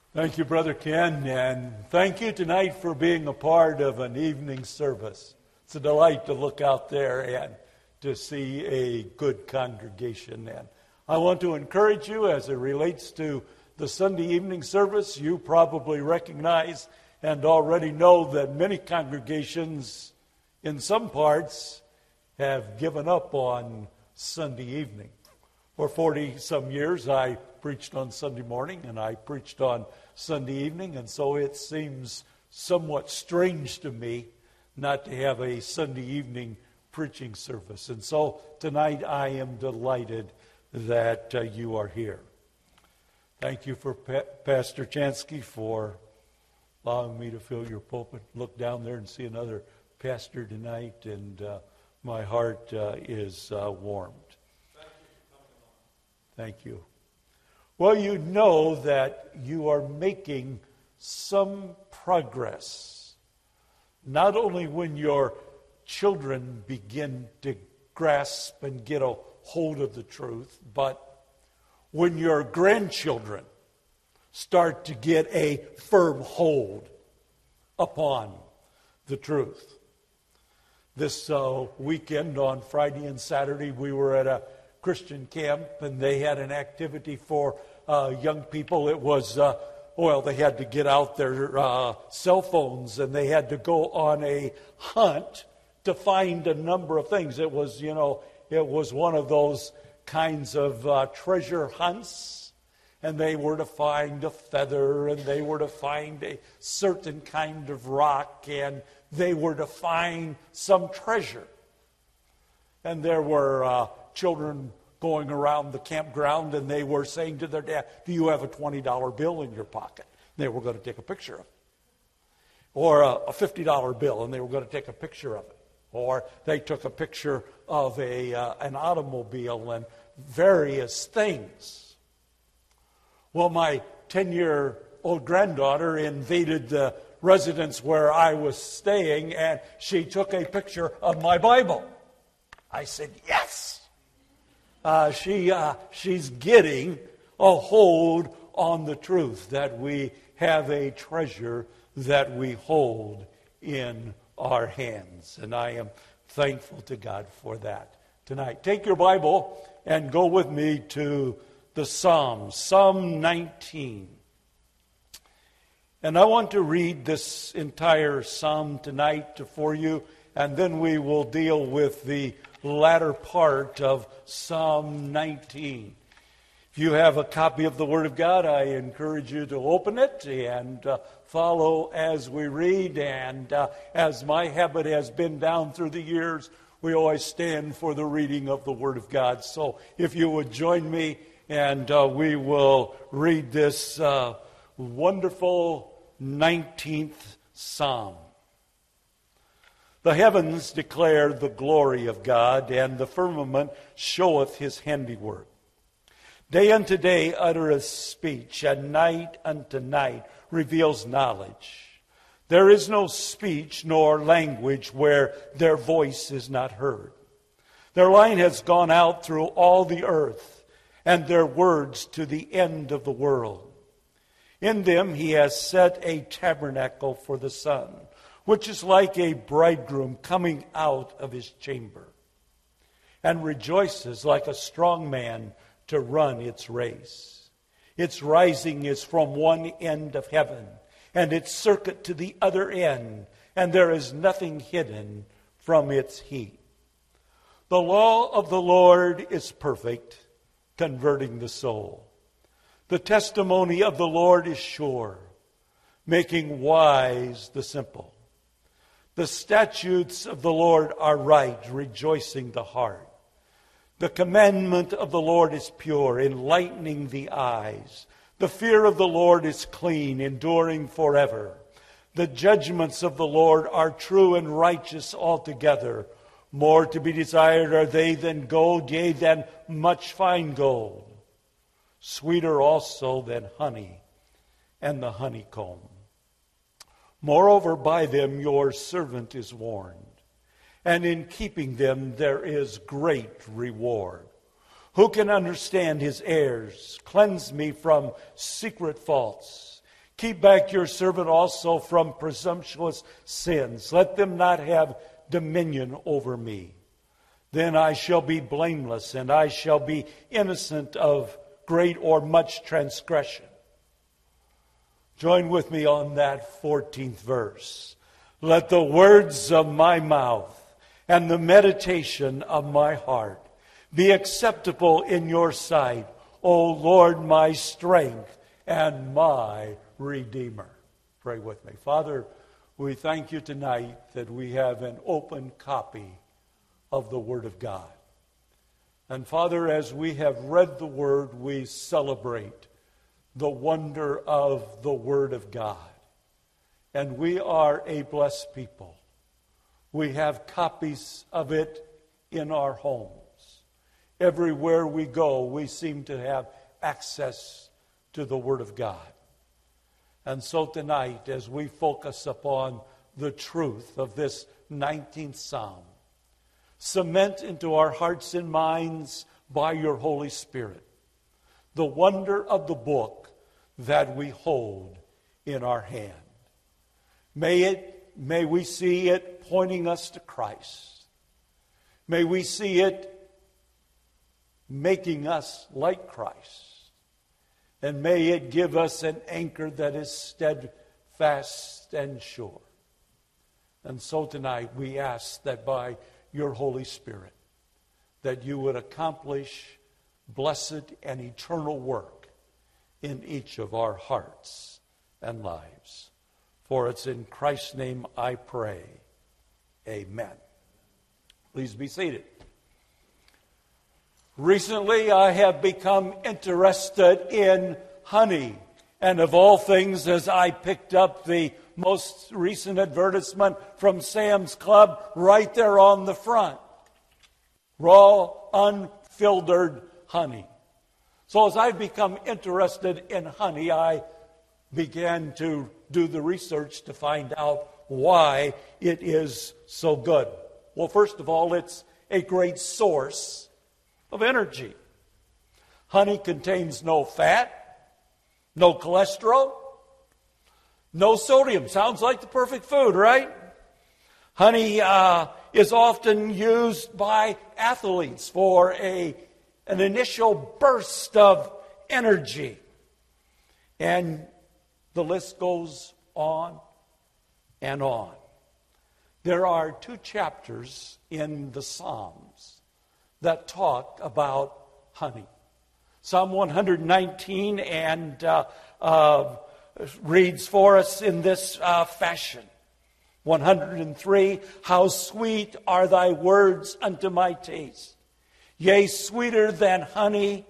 Thank you, Brother Ken, and thank you tonight for being a part of an evening service. It's a delight to look out there and to see a good congregation. And I want to encourage you as it relates to the Sunday evening service. You probably recognize and already know that many congregations in some parts have given up on Sunday evening. For 40-some years, I preached on Sunday morning and I preached on Sunday evening, and so it seems somewhat strange to me not to have a Sunday evening preaching service. And so tonight I am delighted that you are here. Thank you for Pastor Chansky for allowing me to fill your pulpit. Look down there and see another pastor tonight, and my heart is warmed. Thank you. Well, you know that you are making some progress, not only when your children begin to grasp and get a hold of the truth, but when your grandchildren start to get a firm hold upon the truth. This weekend on Friday and Saturday, we were at a Christian camp, and they had an activity for young people. It was, they had to get out their cell phones, and they had to go on a hunt to find a number of things. It was, it was one of those kinds of treasure hunts, and they were to find a feather, and they were to find a certain kind of rock, and they were to find some treasure. And there were children going around the campground, and they were saying to their dad, "Do you have a $20 bill in your pocket?" They were going to take a picture of it. Or a $50 bill, and they were going to take a picture of it. Or they took a picture of an automobile and various things. Well, my 10-year-old granddaughter invaded the residence where I was staying, and she took a picture of my Bible. I said, yes! She's getting a hold on the truth, that we have a treasure that we hold in our hands. And I am thankful to God for that tonight. Take your Bible and go with me to the Psalms, Psalm 19. And I want to read this entire psalm tonight for you, and then we will deal with the latter part of Psalm 19. If you have a copy of the Word of God, I encourage you to open it and follow as we read. And as my habit has been down through the years, we always stand for the reading of the Word of God. So if you would join me, and we will read this wonderful 19th Psalm. The heavens declare the glory of God, and the firmament showeth his handiwork. Day unto day uttereth speech, and night unto night reveals knowledge. There is no speech nor language where their voice is not heard. Their line has gone out through all the earth, and their words to the end of the world. In them he has set a tabernacle for the sun, which is like a bridegroom coming out of his chamber, and rejoices like a strong man to run its race. Its rising is from one end of heaven, and its circuit to the other end, and there is nothing hidden from its heat. The law of the Lord is perfect, converting the soul. The testimony of the Lord is sure, making wise the simple. The statutes of the Lord are right, rejoicing the heart. The commandment of the Lord is pure, enlightening the eyes. The fear of the Lord is clean, enduring forever. The judgments of the Lord are true and righteous altogether. More to be desired are they than gold, yea, than much fine gold. Sweeter also than honey and the honeycomb. Moreover, by them your servant is warned, and in keeping them there is great reward. Who can understand his errors? Cleanse me from secret faults. Keep back your servant also from presumptuous sins. Let them not have dominion over me. Then I shall be blameless, and I shall be innocent of great or much transgression. Join with me on that 14th verse. Let the words of my mouth and the meditation of my heart be acceptable in your sight, O Lord, my strength and my Redeemer. Pray with me. Father, we thank you tonight that we have an open copy of the Word of God. And Father, as we have read the Word, we celebrate the wonder of the Word of God. And we are a blessed people. We have copies of it in our homes. Everywhere we go, we seem to have access to the Word of God. And so tonight, as we focus upon the truth of this 19th Psalm, cement into our hearts and minds by your Holy Spirit the wonder of the book that we hold in our hand. May we see it pointing us to Christ. May we see it making us like Christ. And may it give us an anchor that is steadfast and sure. And so tonight we ask that by your Holy Spirit, that you would accomplish blessed and eternal work in each of our hearts and lives. For it's in Christ's name I pray. Amen. Please be seated. Recently, I have become interested in honey. And of all things, as I picked up the most recent advertisement from Sam's Club right there on the front. Raw, unfiltered honey. So as I've become interested in honey, I began to do the research to find out why it is so good. Well, first of all, it's a great source of energy. Honey contains no fat, no cholesterol, no sodium. Sounds like the perfect food, right? Honey is often used by athletes for an initial burst of energy. And the list goes on and on. There are 2 chapters in the Psalms that talk about honey. Psalm 119 and reads for us in this fashion. 103, how sweet are thy words unto my taste, yea, sweeter than honey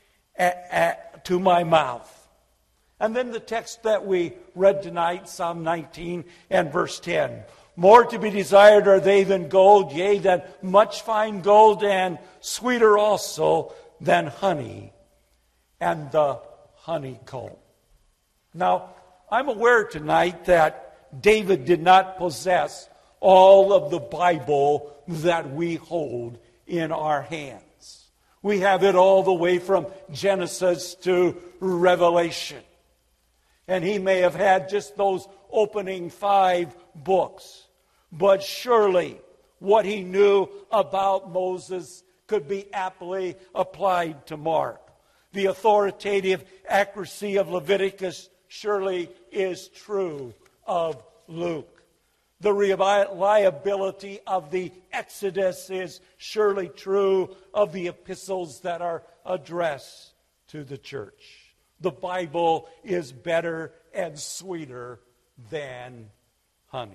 to my mouth. And then the text that we read tonight, Psalm 19 and verse 10. More to be desired are they than gold, yea, than much fine gold, and sweeter also than honey and the honeycomb. Now, I'm aware tonight that David did not possess all of the Bible that we hold in our hands. We have it all the way from Genesis to Revelation. And he may have had just those opening 5 books. But surely what he knew about Moses could be aptly applied to Mark. The authoritative accuracy of Leviticus surely is true of Luke. The reliability of the Exodus is surely true of the epistles that are addressed to the church. The Bible is better and sweeter than honey.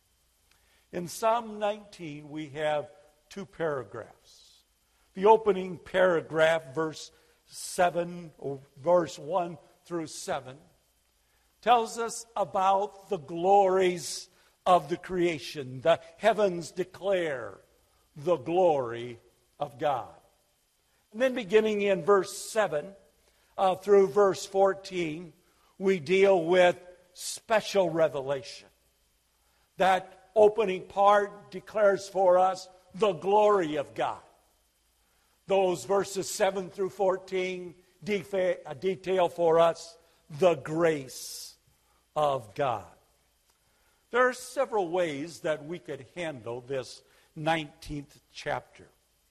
In Psalm 19, we have 2 paragraphs. The opening paragraph, verse 7, or verse 1 through 7, tells us about the glories of the creation. The heavens declare the glory of God. And then beginning in verse 7 through verse 14, we deal with special revelation. That opening part declares for us the glory of God. Those verses 7 through 14 detail for us the grace of God. There are several ways that we could handle this 19th chapter.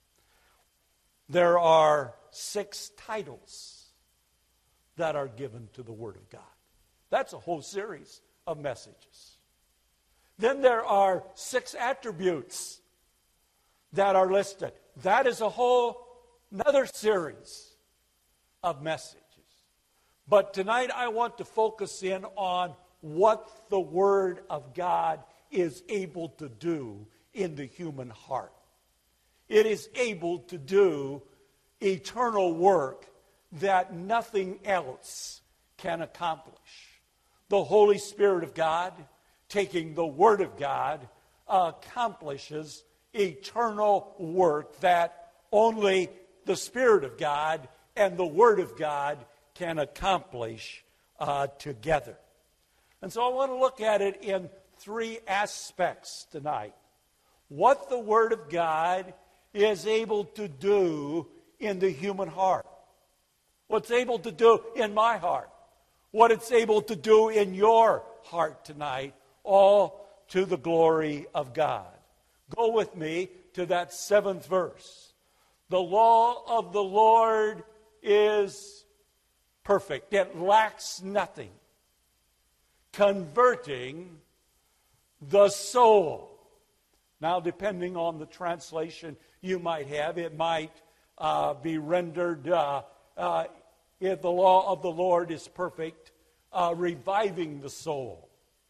There are 6 titles that are given to the Word of God. That's a whole series of messages. Then there are 6 attributes that are listed. That is a whole another series of messages. But tonight I want to focus in on what the Word of God is able to do in the human heart. It is able to do eternal work that nothing else can accomplish. The Holy Spirit of God, taking the Word of God, accomplishes eternal work that only the Spirit of God and the Word of God can accomplish together. And so I want to look at it in 3 aspects tonight. What the Word of God is able to do in the human heart. What's able to do in my heart. What it's able to do in your heart tonight, all to the glory of God. Go with me to that 7th verse. The law of the Lord is perfect. It lacks nothing. Converting the soul. Now, depending on the translation you might have, it might be rendered, if the law of the Lord is perfect, reviving the soul.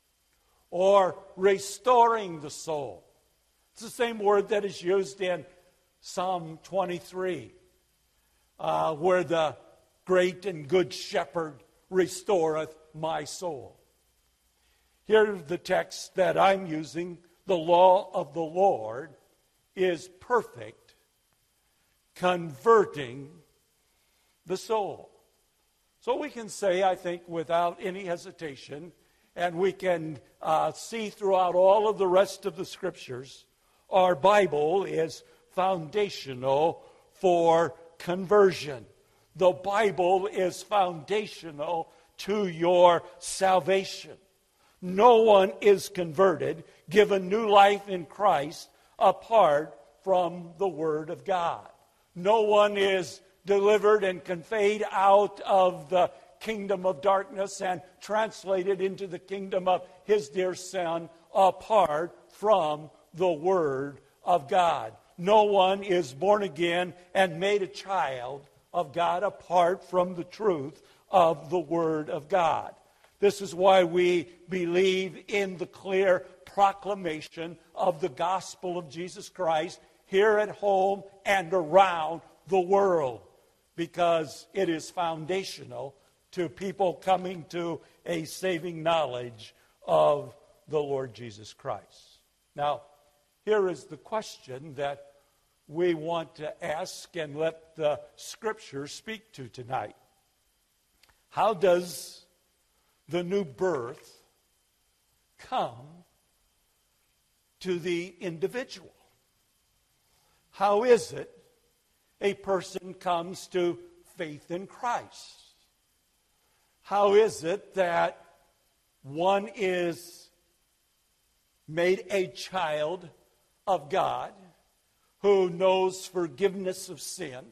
Or restoring the soul. It's the same word that is used in Psalm 23, where the great and good shepherd restoreth my soul. Here's the text that I'm using. The law of the Lord is perfect, converting the soul. So we can say, I think, without any hesitation, and we can see throughout all of the rest of the Scriptures, our Bible is foundational for conversion. The Bible is foundational to your salvation. No one is converted, given new life in Christ, apart from the Word of God. No one is delivered and conveyed out of the kingdom of darkness and translated into the kingdom of His dear Son apart from the Word of God. No one is born again and made a child of God apart from the truth of the Word of God. This is why we believe in the clear proclamation of the gospel of Jesus Christ here at home and around the world, because it is foundational to people coming to a saving knowledge of the Lord Jesus Christ. Now, here is the question that we want to ask and let the Scripture speak to tonight. How does the new birth come to the individual? How is it a person comes to faith in Christ? How is it that one is made a child of God who knows forgiveness of sin,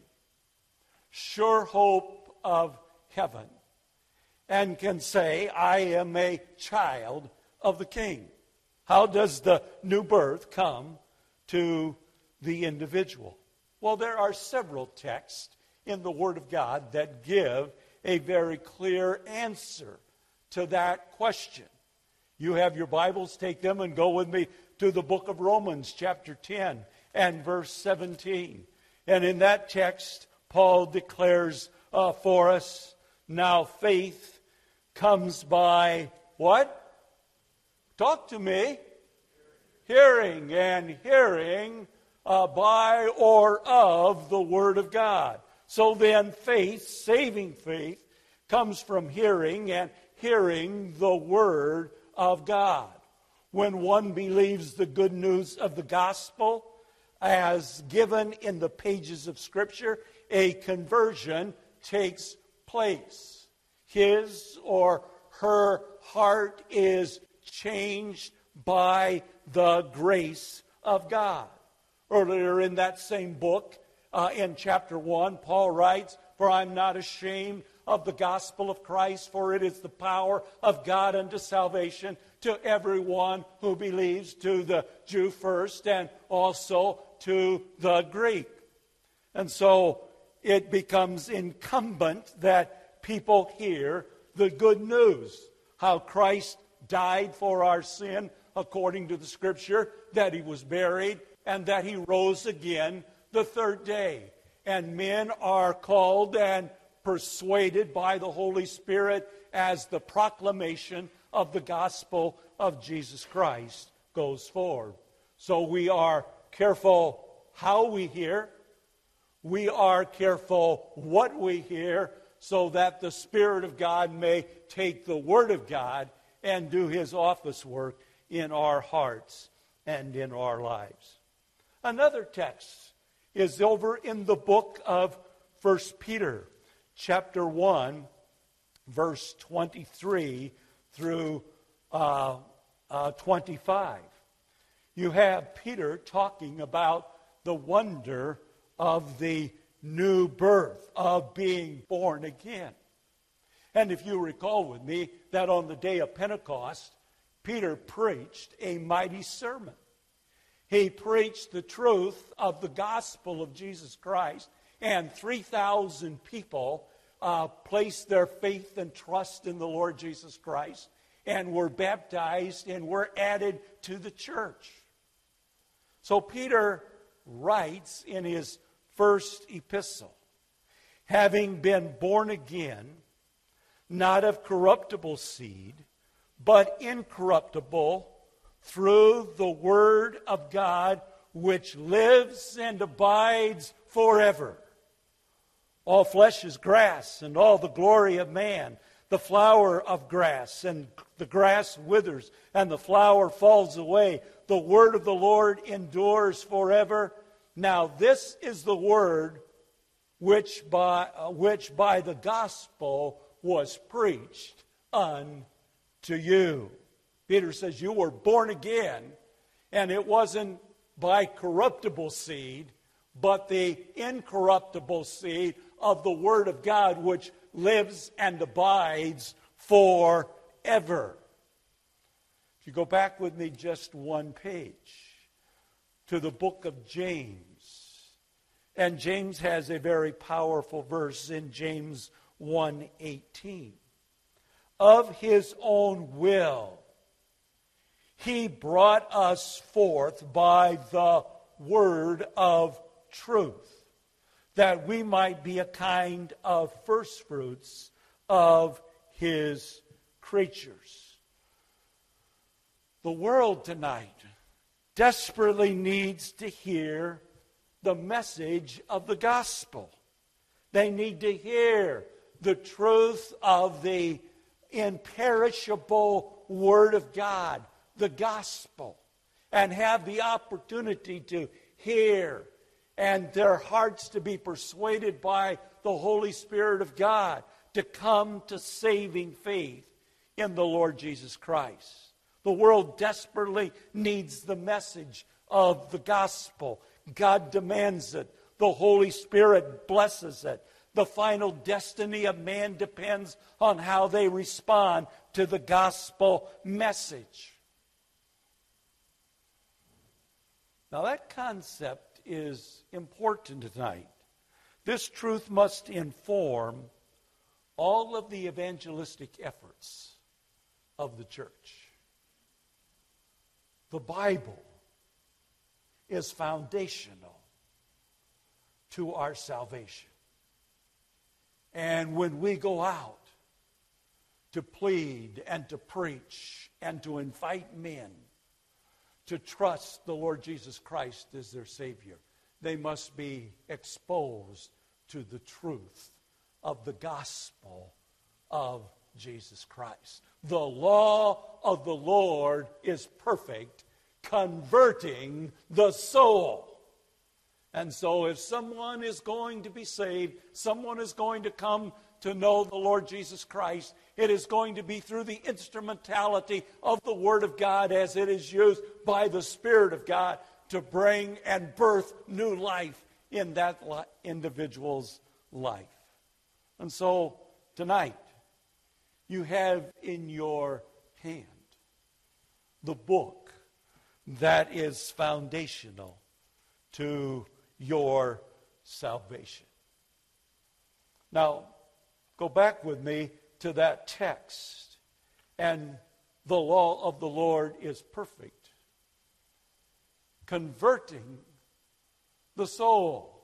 sure hope of heaven, and can say, I am a child of the King? How does the new birth come to the individual? Well, there are several texts in the Word of God that give a very clear answer to that question. You have your Bibles, take them and go with me to the book of Romans, chapter 10 and verse 17. And in that text, Paul declares for us, now faith comes by what? Talk to me. Hearing, and hearing by or of the Word of God. So then faith, saving faith, comes from hearing, and hearing the Word of God. When one believes the good news of the gospel as given in the pages of Scripture, a conversion takes place. His or her heart is changed by the grace of God. Earlier in that same book, in chapter 1, Paul writes, "For I'm not ashamed of the gospel of Christ, for it is the power of God unto salvation to everyone who believes, to the Jew first, and also to the Greek." And so it becomes incumbent that people hear the good news, how Christ died for our sin according to the Scripture, that he was buried, and that he rose again the third day. And men are called and persuaded by the Holy Spirit as the proclamation of the gospel of Jesus Christ goes forward. So we are careful how we hear. We are careful what we hear, so that the Spirit of God may take the Word of God and do his office work in our hearts and in our lives. Another text is over in the book of 1 Peter, chapter 1, verse 23 through 25. You have Peter talking about the wonder of the new birth, of being born again. And if you recall with me that on the day of Pentecost, Peter preached a mighty sermon. He preached the truth of the gospel of Jesus Christ, and 3,000 people placed their faith and trust in the Lord Jesus Christ and were baptized and were added to the church. So Peter writes in his first epistle, "Having been born again, not of corruptible seed, but incorruptible, through the word of God, which lives and abides forever. All flesh is grass, and all the glory of man, the flower of grass, and the grass withers, and the flower falls away. The word of the Lord endures forever. Now this is the word which by the gospel was preached unto you." Peter says you were born again, and it wasn't by corruptible seed, but the incorruptible seed of the Word of God, which lives and abides forever. If you go back with me just one page to the book of James, and James has a very powerful verse in James 1:18. "Of his own will he brought us forth by the word of truth, that we might be a kind of firstfruits of his creatures." The world tonight desperately needs to hear the message of the gospel. They need to hear the truth of the imperishable Word of God, the gospel, and have the opportunity to hear and their hearts to be persuaded by the Holy Spirit of God to come to saving faith in the Lord Jesus Christ. The world desperately needs the message of the gospel. God demands it. The Holy Spirit blesses it. The final destiny of man depends on how they respond to the gospel message. Now that concept is important tonight. This truth must inform all of the evangelistic efforts of the church. The Bible is foundational to our salvation. And when we go out to plead and to preach and to invite men to trust the Lord Jesus Christ as their Savior, they must be exposed to the truth of the gospel of Jesus Christ. The law of the Lord is perfect, converting the soul. And so if someone is going to be saved, someone is going to come to know the Lord Jesus Christ, it is going to be through the instrumentality of the Word of God as it is used by the Spirit of God to bring and birth new life in that individual's life. And so tonight, you have in your hand the book that is foundational to your salvation. Now, go back with me to that text. And the law of the Lord is perfect, converting the soul,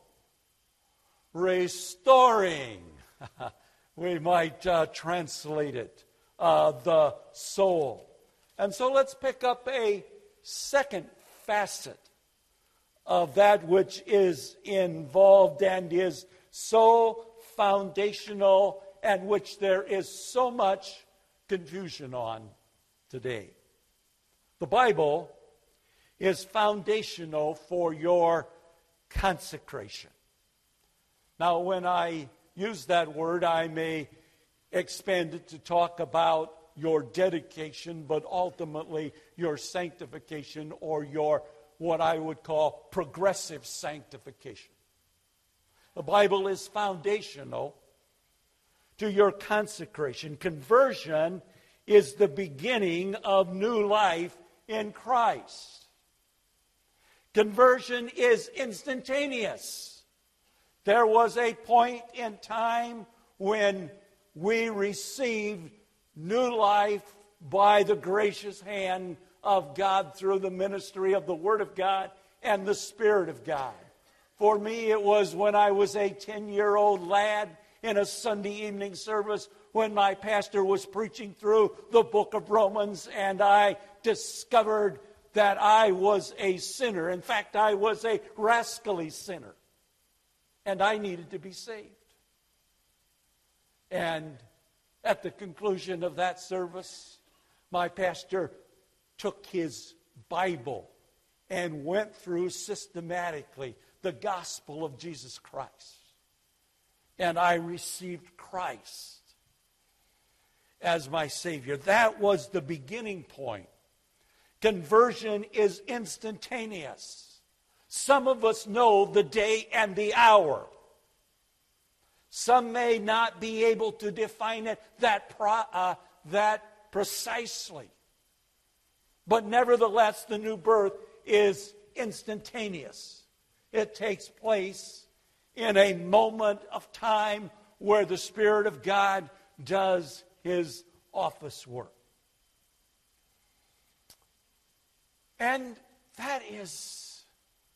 restoring, we might translate it, the soul. And so let's pick up a second facet of that which is involved and is so foundational and which there is so much confusion on today. The Bible is foundational for your consecration. Now, when I use that word, I may expand it to talk about your dedication, but ultimately your sanctification or your what I would call progressive sanctification. The Bible is foundational to your consecration. Conversion is the beginning of new life in Christ. Conversion is instantaneous. There was a point in time when we received new life by the gracious hand of God through the ministry of the Word of God and the Spirit of God. For me, it was when I was a 10-year-old lad in a Sunday evening service when my pastor was preaching through the book of Romans, and I discovered that I was a sinner. In fact, I was a rascally sinner, and I needed to be saved. And at the conclusion of that service, my pastor took his Bible and went through systematically the gospel of Jesus Christ. And I received Christ as my Savior. That was the beginning point. Conversion is instantaneous. Some of us know the day and the hour. Some may not be able to define it that precisely. But nevertheless, the new birth is instantaneous. It takes place in a moment of time where the Spirit of God does His office work. And that is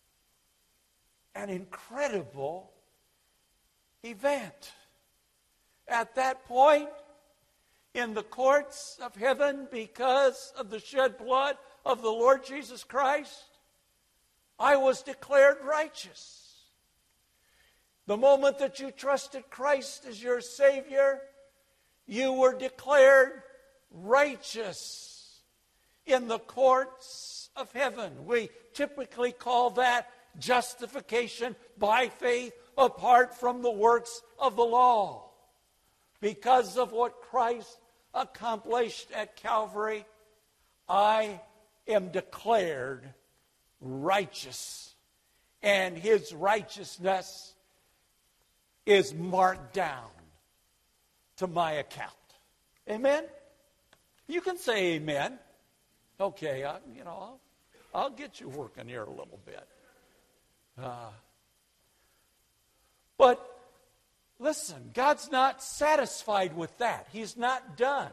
an incredible event. At that point, in the courts of heaven, because of the shed blood of the Lord Jesus Christ, I was declared righteous. The moment that you trusted Christ as your Savior, you were declared righteous in the courts of heaven. We typically call that justification by faith apart from the works of the law. Because of what Christ accomplished at Calvary, I am declared righteous. And His righteousness is marked down to my account. Amen? You can say amen. Okay, I'll get you working here a little bit. But listen, God's not satisfied with that. He's not done.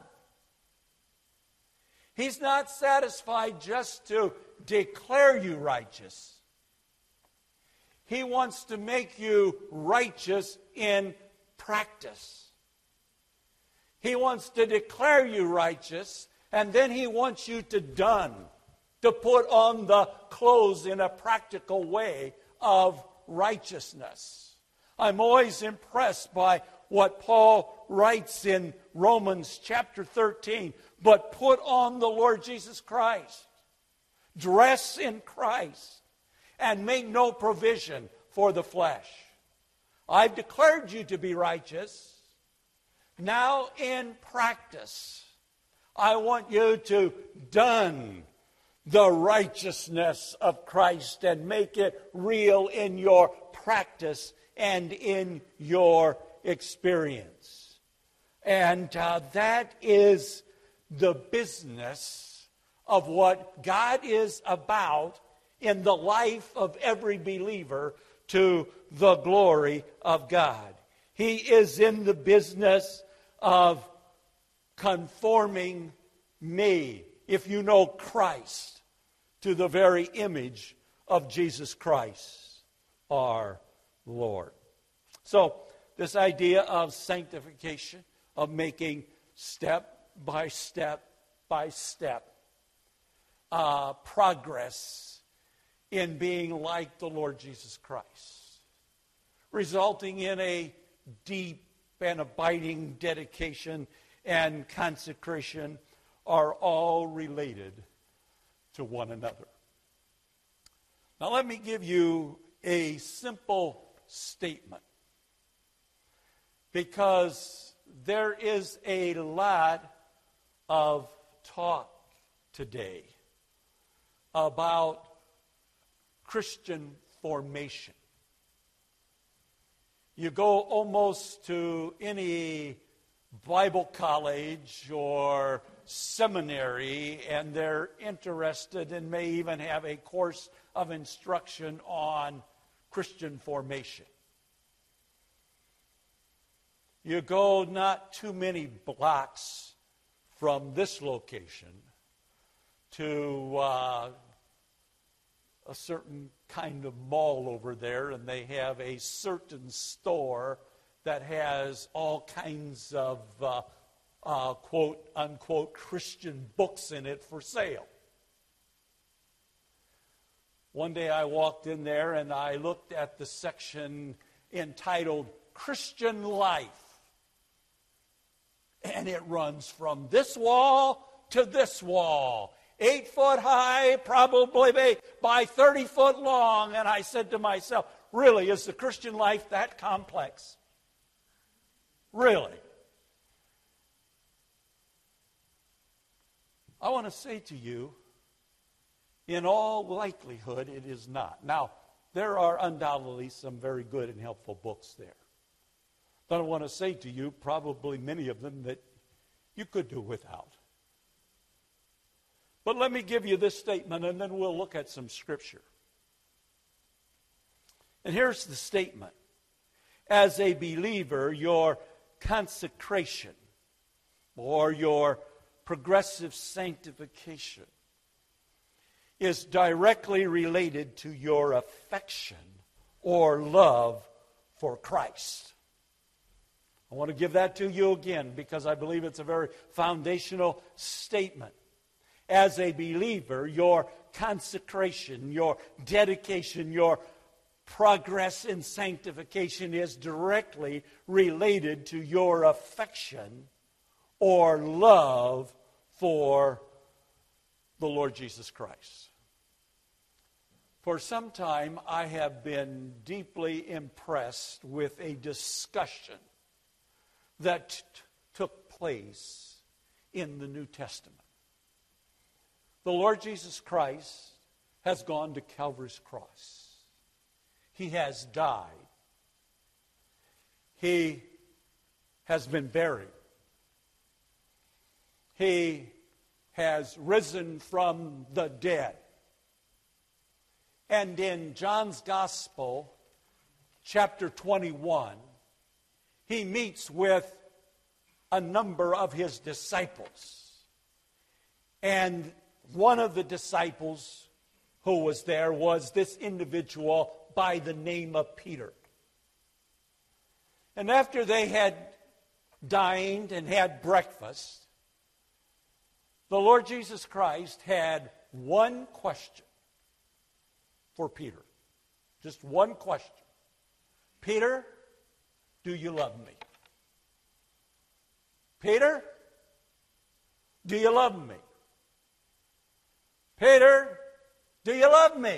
He's not satisfied just to declare you righteous. He wants to make you righteous in practice. He wants to declare you righteous, and then He wants you to put on the clothes in a practical way of righteousness. I'm always impressed by what Paul writes in Romans chapter 13. But put on the Lord Jesus Christ. Dress in Christ. And make no provision for the flesh. I've declared you to be righteous. Now in practice, I want you to done the righteousness of Christ and make it real in your practice and in your experience. And that is the business of what God is about in the life of every believer to the glory of God. He is in the business of conforming me, if you know Christ, to the very image of Jesus Christ, our Lord. So, this idea of sanctification, of making step by step progress in being like the Lord Jesus Christ, resulting in a deep and abiding dedication and consecration, are all related to one another. Now let me give you a simple statement, because there is a lot of talk today about Christian formation. You go almost to any Bible college or seminary, and they're interested and may even have a course of instruction on Christian formation. You go not too many blocks from this location to a certain kind of mall over there, and they have a certain store that has all kinds of quote unquote Christian books in it for sale. One day I walked in there and I looked at the section entitled Christian Life. And it runs from this wall to this wall. 8 foot high, probably by 30 foot long. And I said to myself, really, is the Christian life that complex? Really? I want to say to you, in all likelihood, it is not. Now, there are undoubtedly some very good and helpful books there. But I want to say to you, probably many of them that you could do without. But let me give you this statement, and then we'll look at some scripture. And here's the statement. As a believer, your consecration or your progressive sanctification is directly related to your affection or love for Christ. I want to give that to you again because I believe it's a very foundational statement. As a believer, your consecration, your dedication, your progress in sanctification is directly related to your affection or love for the Lord Jesus Christ. For some time, I have been deeply impressed with a discussion that took place in the New Testament. The Lord Jesus Christ has gone to Calvary's cross. He has died. He has been buried. He has risen from the dead. And in John's Gospel, chapter 21, he meets with a number of his disciples. And one of the disciples who was there was this individual by the name of Peter. And after they had dined and had breakfast, the Lord Jesus Christ had one question for Peter. Just one question. Peter, do you love me? Peter, do you love me? Peter, do you love me?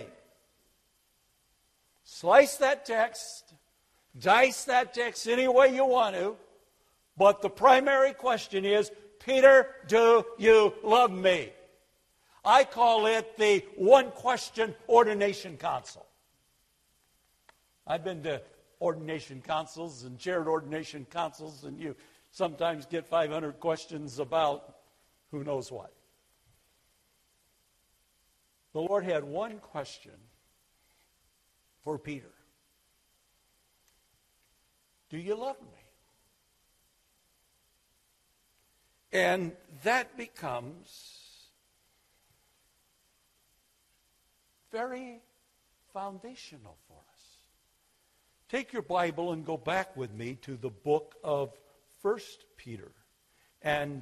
Slice that text, dice that text any way you want to, But the primary question is, Peter, do you love me? I call it the one-question ordination council. I've been to ordination councils and chaired ordination councils, and you sometimes get 500 questions about who knows what. The Lord had one question for Peter. Do you love me? And that becomes very foundational for us. Take your Bible and go back with me to the book of 1 Peter and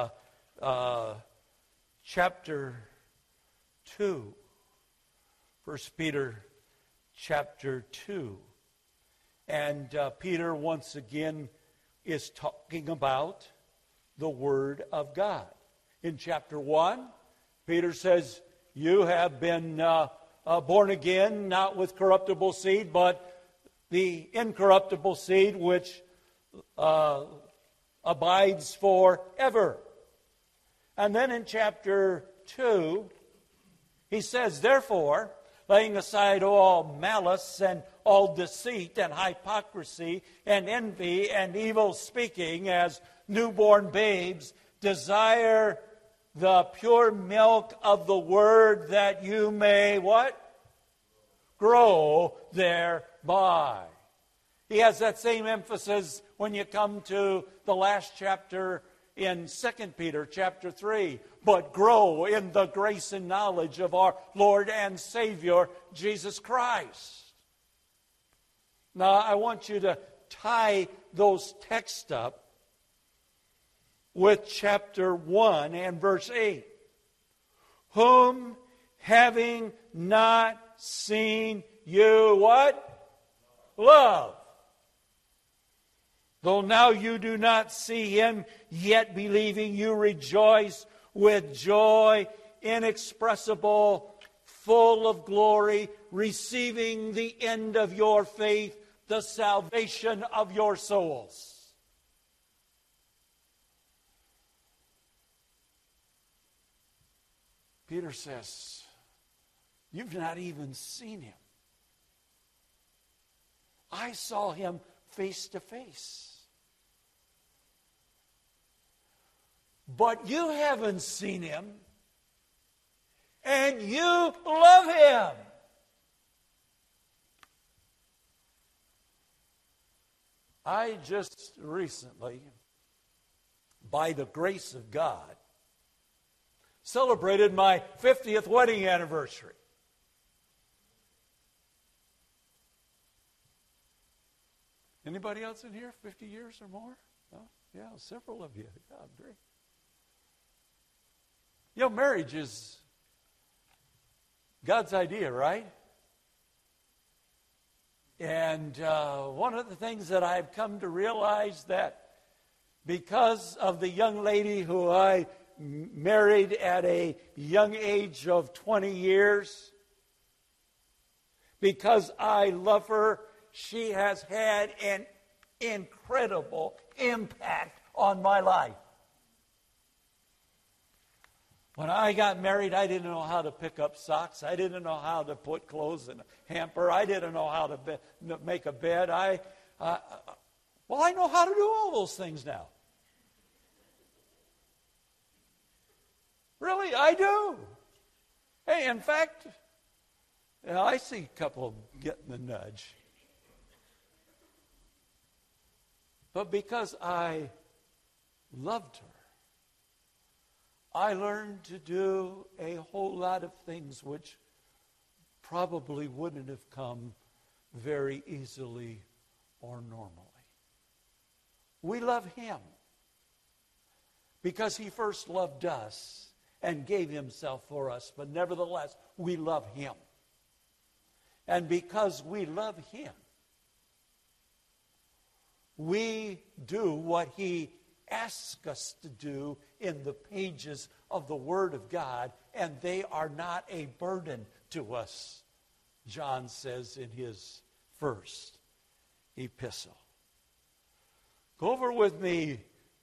chapter 2. 1 Peter chapter 2. And Peter once again is talking about the Word of God. In chapter 1, Peter says, you have been born again, not with corruptible seed, but the incorruptible seed which abides forever. And then in chapter 2, he says, therefore, laying aside all malice and all deceit and hypocrisy and envy and evil speaking, as newborn babes, desire the pure milk of the word, that you may what? Grow thereby. He has that same emphasis when you come to the last chapter in 2 Peter chapter 3. But grow in the grace and knowledge of our Lord and Savior, Jesus Christ. Now, I want you to tie those texts up with chapter 1 and verse 8. Whom, having not seen, you what? Love. Though now you do not see him, yet believing you rejoice with joy inexpressible, full of glory, receiving the end of your faith, the salvation of your souls. Peter says, you've not even seen him. I saw him face to face. But you haven't seen him, and you love him. I just recently, by the grace of God, celebrated my 50th wedding anniversary. Anybody else in here 50 years or more? Oh, yeah, several of you. Yeah, great. You know, marriage is God's idea, right? And one of the things that I've come to realize, that because of the young lady who I married at a young age of 20 years, because I love her, she has had an incredible impact on my life. When I got married, I didn't know how to pick up socks. I didn't know how to put clothes in a hamper. I didn't know how to make a bed. Well, I know how to do all those things now. Really, I do. Hey, in fact, I see a couple getting the nudge. But because I loved her, I learned to do a whole lot of things which probably wouldn't have come very easily or normally. We love him because he first loved us and gave himself for us. But nevertheless, we love him. And because we love him, we do what he asks us to do in the pages of the Word of God, and they are not a burden to us, John says in his first epistle. Go over with me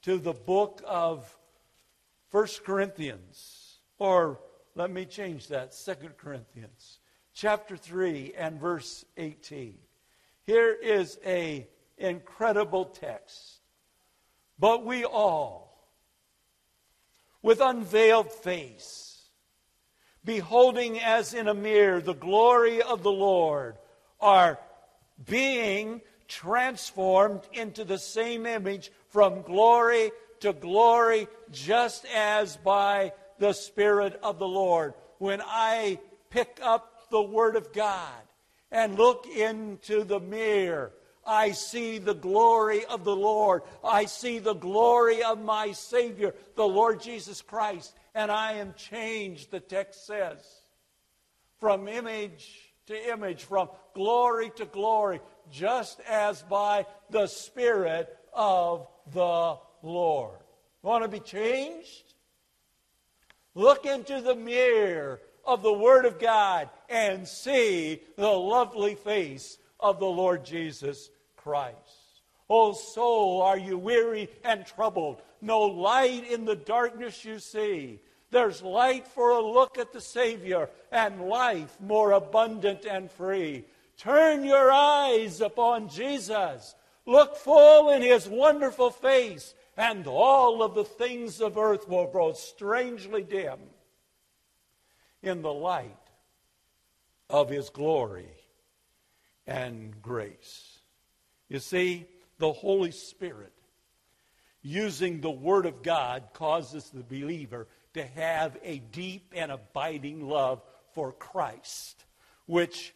to the book of 1 Corinthians, or let me change that, 2 Corinthians, chapter 3 and verse 18. Here is an incredible text. But we all, with unveiled face, beholding as in a mirror the glory of the Lord, are being transformed into the same image from glory to glory, just as by the Spirit of the Lord. When I pick up the Word of God and look into the mirror, I see the glory of the Lord. I see the glory of my Savior, the Lord Jesus Christ, and I am changed, the text says, from image to image, from glory to glory, just as by the Spirit of the Lord. Want to be changed? Look into the mirror of the Word of God and see the lovely face of the Lord Jesus Christ. O soul, are you weary and troubled? No light in the darkness you see. There's light for a look at the Savior, and life more abundant and free. Turn your eyes upon Jesus. Look full in His wonderful face, and all of the things of earth will grow strangely dim in the light of His glory and grace. You see, the Holy Spirit, using the Word of God, causes the believer to have a deep and abiding love for Christ, which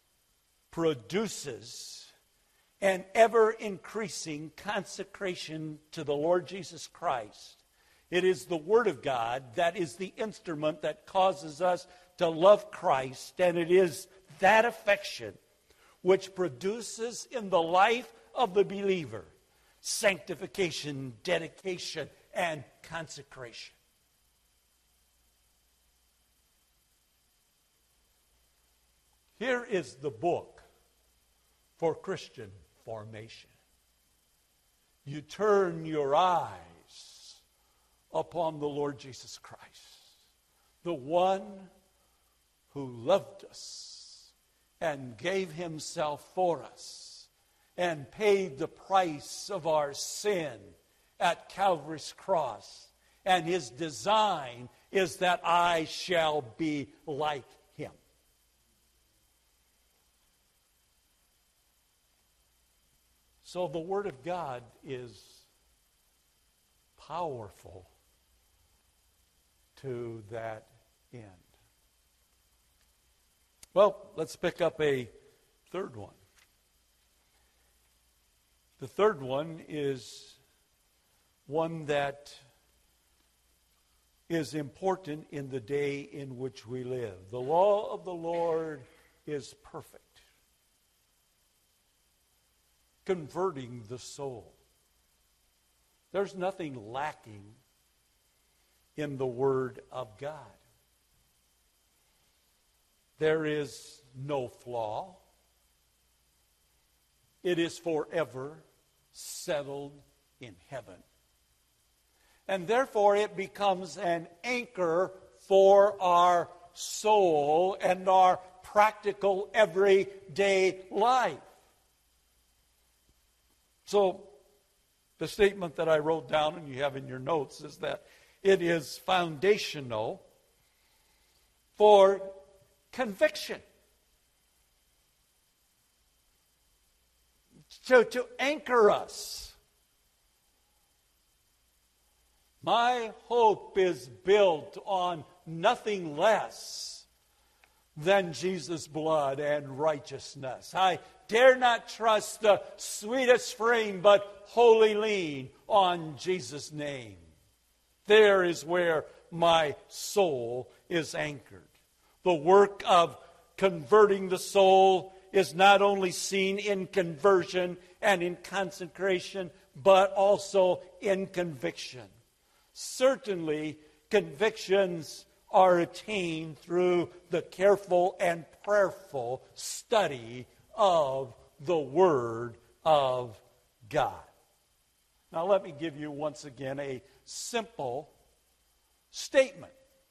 produces an ever-increasing consecration to the Lord Jesus Christ. It is the Word of God that is the instrument that causes us to love Christ, and it is that affection which produces in the life of the believer sanctification, dedication, and consecration. Here is the book for Christian formation. You turn your eyes upon the Lord Jesus Christ, the one who loved us and gave Himself for us and paid the price of our sin at Calvary's cross. And His design is that I shall be like Him. So the Word of God is powerful to that end. Well, let's pick up a third one. The third one is one that is important in the day in which we live. The law of the Lord is perfect, converting the soul. There's nothing lacking in the Word of God. There is no flaw. It is forever settled in heaven. And therefore it becomes an anchor for our soul and our practical everyday life. So the statement that I wrote down and you have in your notes is that it is foundational for conviction. To anchor us. My hope is built on nothing less than Jesus' blood and righteousness. I dare not trust the sweetest frame, but wholly lean on Jesus' name. There is where my soul is anchored. The work of converting the soul is not only seen in conversion and in consecration, but also in conviction. Certainly, convictions are attained through the careful and prayerful study of the Word of God. Now let me give you once again a simple statement.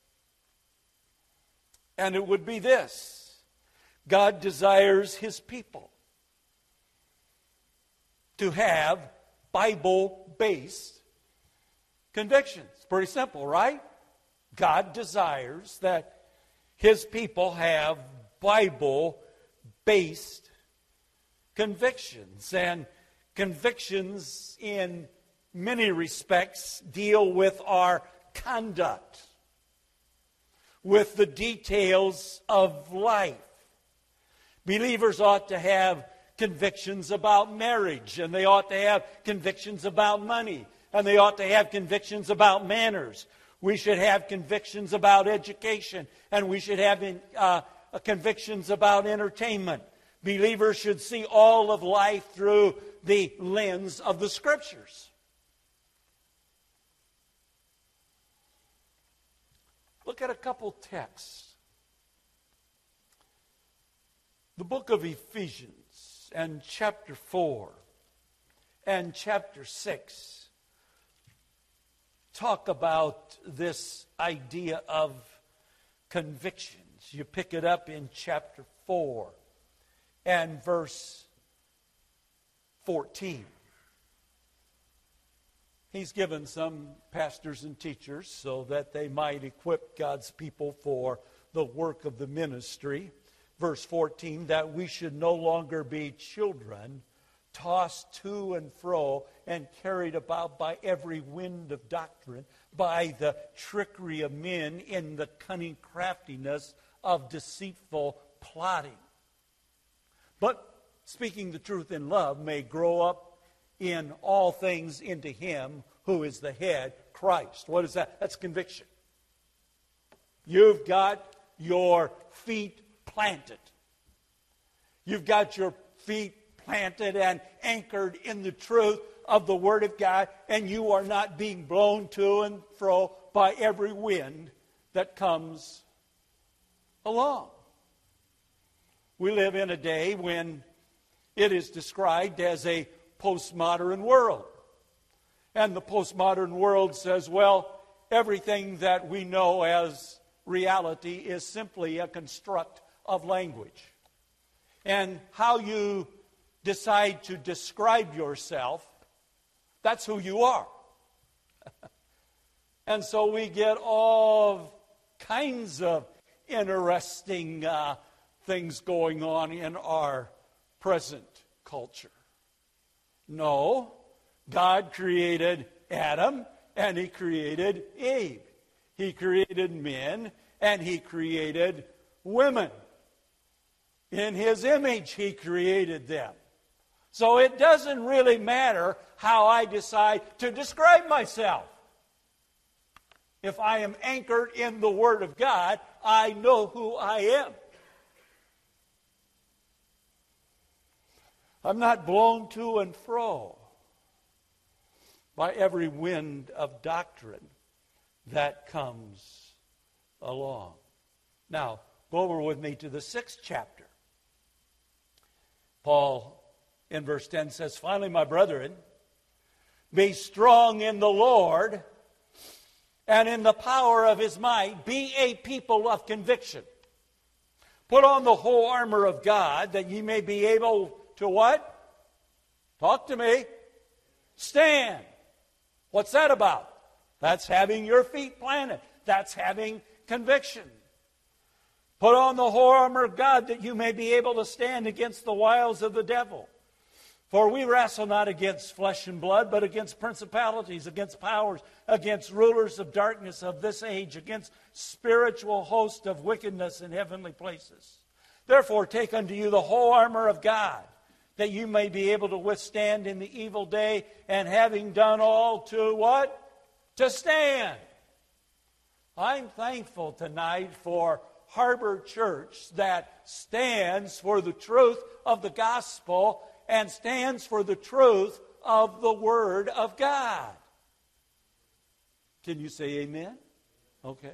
And it would be this: God desires His people to have Bible-based convictions. Pretty simple, right? God desires that His people have Bible-based convictions. And convictions, in many respects, deal with our conduct, with the details of life. Believers ought to have convictions about marriage, and they ought to have convictions about money, and they ought to have convictions about manners. We should have convictions about education, and we should have convictions about entertainment. Believers should see all of life through the lens of the Scriptures. Look at a couple texts. The book of Ephesians and chapter 4 and chapter 6 talk about this idea of convictions. You pick it up in chapter 4 and verse 14. He's given some pastors and teachers so that they might equip God's people for the work of the ministry. Verse 14, that we should no longer be children, tossed to and fro and carried about by every wind of doctrine, by the trickery of men in the cunning craftiness of deceitful plotting. But speaking the truth in love may grow up in all things into Him who is the head, Christ. What is that? That's conviction. You've got your feet planted. You've got your feet planted and anchored in the truth of the Word of God, and you are not being blown to and fro by every wind that comes along. We live in a day when it is described as a postmodern world. And the postmodern world says, well, everything that we know as reality is simply a construct of language. And how you decide to describe yourself, that's who you are. And so we get all kinds of interesting things going on in our present culture. No, God created Adam and He created Eve. He created men and He created women. In His image He created them. So it doesn't really matter how I decide to describe myself. If I am anchored in the Word of God, I know who I am. I'm not blown to and fro by every wind of doctrine that comes along. Now, go over with me to the 6th chapter. Paul, in verse 10, says, finally, my brethren, be strong in the Lord and in the power of His might. Be a people of conviction. Put on the whole armor of God, that ye may be able to what? Talk to me. Stand. What's that about? That's having your feet planted. That's having conviction. Put on the whole armor of God, that you may be able to stand against the wiles of the devil. For we wrestle not against flesh and blood, but against principalities, against powers, against rulers of darkness of this age, against spiritual hosts of wickedness in heavenly places. Therefore take unto you the whole armor of God, that you may be able to withstand in the evil day, and having done all to what? To stand. I'm thankful tonight for Harbor Church that stands for the truth of the gospel and stands for the truth of the Word of God. Can you say amen? Okay.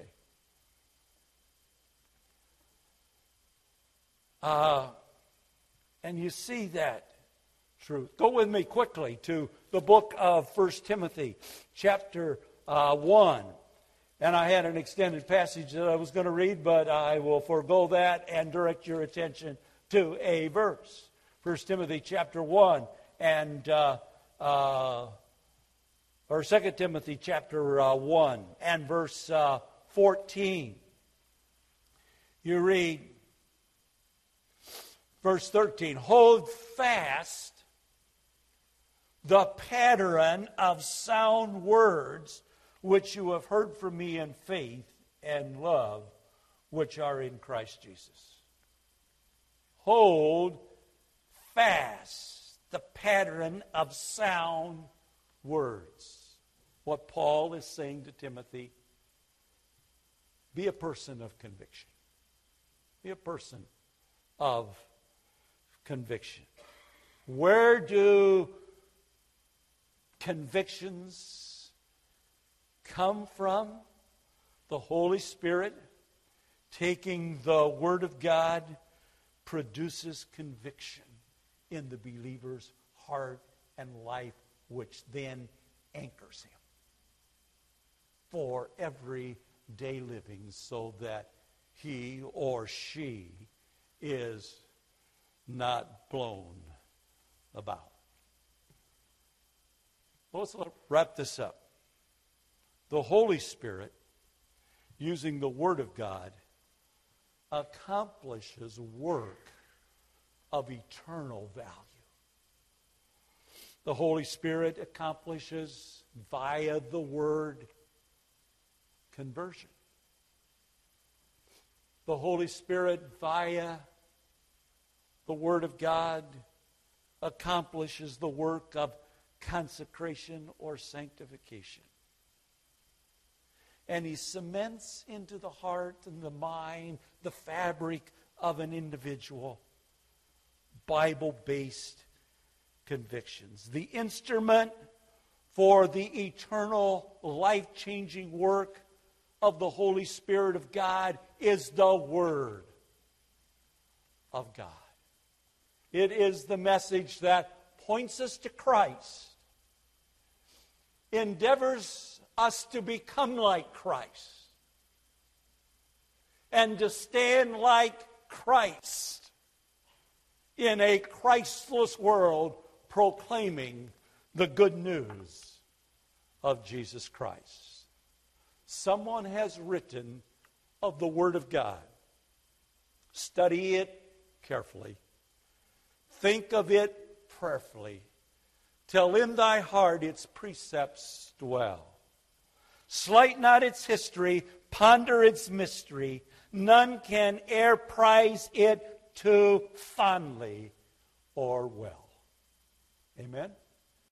And you see that truth. Go with me quickly to the book of 1 Timothy, chapter 1. And I had an extended passage that I was going to read, but I will forego that and direct your attention to a verse. 1 Timothy chapter 1 and or 2 Timothy chapter 1 and verse 14. You read verse 13, hold fast the pattern of sound words which you have heard from me in faith and love which are in Christ Jesus. Hold fast the pattern of sound words. What Paul is saying to Timothy, be a person of conviction. Be a person of conviction. Where do convictions come from? The Holy Spirit, taking the Word of God, produces conviction in the believer's heart and life, which then anchors him for everyday living so that he or she is not blown about. Let's wrap this up. The Holy Spirit, using the Word of God, accomplishes work of eternal value. The Holy Spirit accomplishes via the Word conversion. The Holy Spirit via the Word of God accomplishes the work of consecration or sanctification. And He cements into the heart and the mind, the fabric of an individual, Bible-based convictions. The instrument for the eternal, life-changing work of the Holy Spirit of God is the Word of God. It is the message that points us to Christ, endeavors us to become like Christ, and to stand like Christ in a Christless world, proclaiming the good news of Jesus Christ. Someone has written of the Word of God. Study it carefully. Think of it prayerfully, till in thy heart its precepts dwell. Slight not its history, ponder its mystery. None can e'er prize it too fondly or well. Amen?